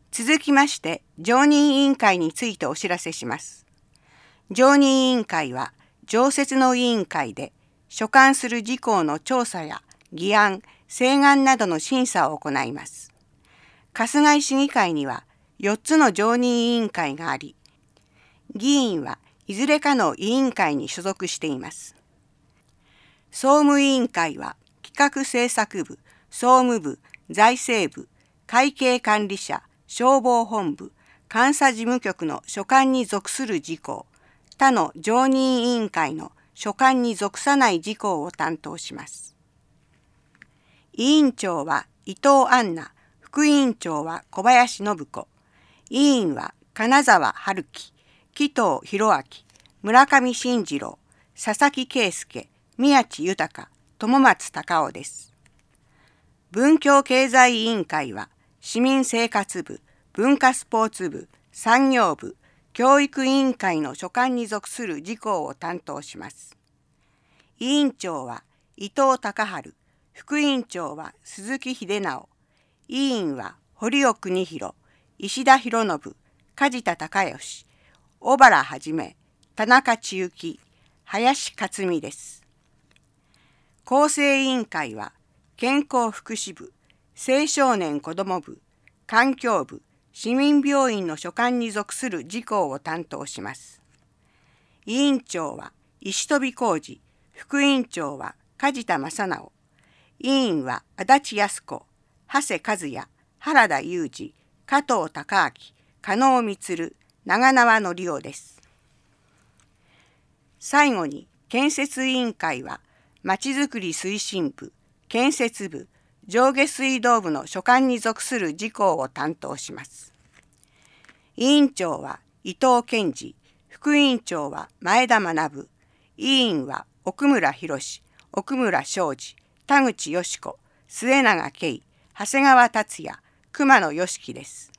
続きまして、常任委員会についてお知らせします。常任委員会は、常設の委員会で、所管する事項の調査や議案、請願などの審査を行います。春日井市議会には4つの常任委員会があり、議員はいずれかの委員会に所属しています。総務委員会は企画政策部、総務部、財政部、会計管理者、消防本部、監査事務局の所管に属する事項、他の常任委員会の所管に属さない事項を担当します。委員長は伊藤杏奈、副委員長は小林信子、委員は金沢春樹、紀藤弘明、村上信次郎、佐々木圭介、宮地豊、友松隆夫です。文教経済委員会は市民生活部、文化スポーツ部、産業部、教育委員会の所管に属する事項を担当します。委員長は伊藤孝春、副委員長は鈴木秀直、委員は堀尾邦弘、石田博信、梶田隆義、小原はじめ、田中千幸、林克美です。厚生委員会は健康福祉部、青少年子ども部、環境部、市民病院の所管に属する事項を担当します。委員長は石飛浩二、副委員長は梶田正直、委員は足立康子、長谷和也、原田裕二、加藤孝明、加納満、長縄則夫です。最後に建設委員会はまちづくり推進部、建設部、上下水道部の所管に属する事項を担当します。委員長は伊藤健二、副委員長は前田学、委員は奥村博、奥村昌司、田口よし子、末永圭、長谷川達也、熊野良樹です。